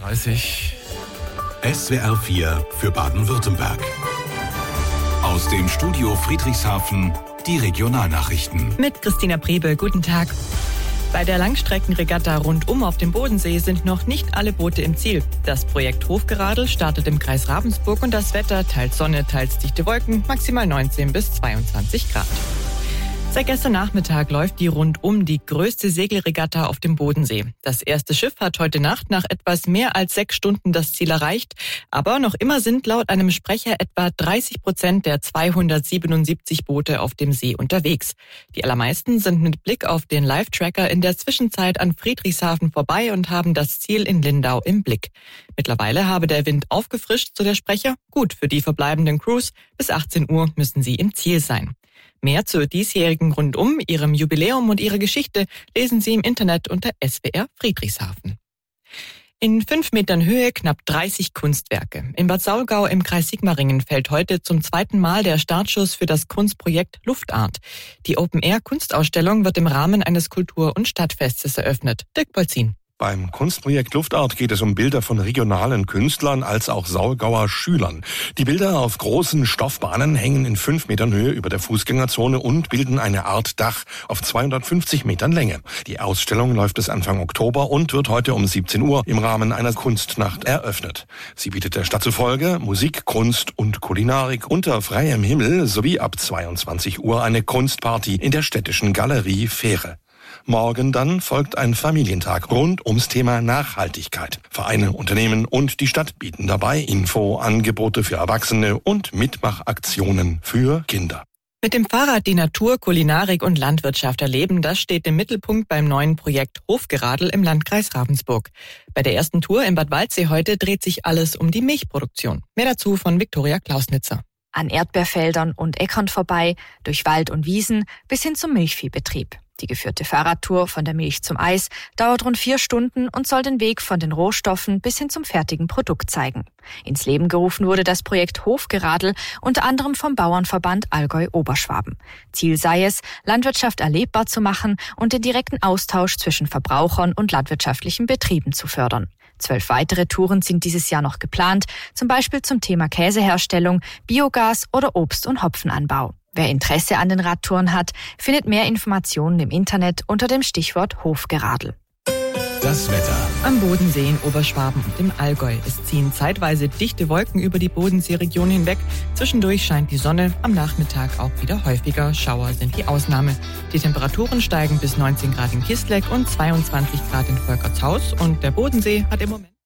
30. SWR 4 für Baden-Württemberg. Aus dem Studio Friedrichshafen die Regionalnachrichten. Mit Christina Priebe, guten Tag. Bei der Langstreckenregatta rundum auf dem Bodensee sind noch nicht alle Boote im Ziel. Das Projekt Hofgeradel startet im Kreis Ravensburg und das Wetter teils Sonne, teils dichte Wolken, maximal 19 bis 22 Grad. Seit gestern Nachmittag läuft die rundum die größte Segelregatta auf dem Bodensee. Das erste Schiff hat heute Nacht nach etwas mehr als 6 Stunden das Ziel erreicht. Aber noch immer sind laut einem Sprecher etwa 30% der 277 Boote auf dem See unterwegs. Die allermeisten sind mit Blick auf den Live-Tracker in der Zwischenzeit an Friedrichshafen vorbei und haben das Ziel in Lindau im Blick. Mittlerweile habe der Wind aufgefrischt, so der Sprecher. Gut für die verbleibenden Crews. Bis 18 Uhr müssen sie im Ziel sein. Mehr zur diesjährigen Rundum, ihrem Jubiläum und ihrer Geschichte lesen Sie im Internet unter SWR Friedrichshafen. In 5 Metern Höhe knapp 30 Kunstwerke. In Bad Saulgau im Kreis Sigmaringen fällt heute zum 2. Mal der Startschuss für das Kunstprojekt Luftart. Die Open-Air-Kunstausstellung wird im Rahmen eines Kultur- und Stadtfestes eröffnet. Dirk Polzin. Beim Kunstprojekt Luftart geht es um Bilder von regionalen Künstlern als auch Saulgauer Schülern. Die Bilder auf großen Stoffbahnen hängen in 5 Metern Höhe über der Fußgängerzone und bilden eine Art Dach auf 250 Metern Länge. Die Ausstellung läuft bis Anfang Oktober und wird heute um 17 Uhr im Rahmen einer Kunstnacht eröffnet. Sie bietet der Stadt zufolge Musik, Kunst und Kulinarik unter freiem Himmel sowie ab 22 Uhr eine Kunstparty in der städtischen Galerie Fähre. Morgen dann folgt ein Familientag rund ums Thema Nachhaltigkeit. Vereine, Unternehmen und die Stadt bieten dabei Angebote für Erwachsene und Mitmachaktionen für Kinder. Mit dem Fahrrad die Natur, Kulinarik und Landwirtschaft erleben, das steht im Mittelpunkt beim neuen Projekt Hofgeradel im Landkreis Ravensburg. Bei der ersten Tour in Bad Waldsee heute dreht sich alles um die Milchproduktion. Mehr dazu von Viktoria Klausnitzer. An Erdbeerfeldern und Äckern vorbei, durch Wald und Wiesen bis hin zum Milchviehbetrieb. Die geführte Fahrradtour von der Milch zum Eis dauert rund 4 Stunden und soll den Weg von den Rohstoffen bis hin zum fertigen Produkt zeigen. Ins Leben gerufen wurde das Projekt Hofgeradel unter anderem vom Bauernverband Allgäu-Oberschwaben. Ziel sei es, Landwirtschaft erlebbar zu machen und den direkten Austausch zwischen Verbrauchern und landwirtschaftlichen Betrieben zu fördern. 12 weitere Touren sind dieses Jahr noch geplant, zum Beispiel zum Thema Käseherstellung, Biogas oder Obst- und Hopfenanbau. Wer Interesse an den Radtouren hat, findet mehr Informationen im Internet unter dem Stichwort Hofgeradel. Das Wetter. Am Bodensee in Oberschwaben und im Allgäu. Es ziehen zeitweise dichte Wolken über die Bodenseeregion hinweg. Zwischendurch scheint die Sonne, am Nachmittag auch wieder häufiger. Schauer sind die Ausnahme. Die Temperaturen steigen bis 19 Grad in Kisleck und 22 Grad in Volkertshaus. Und der Bodensee hat im Moment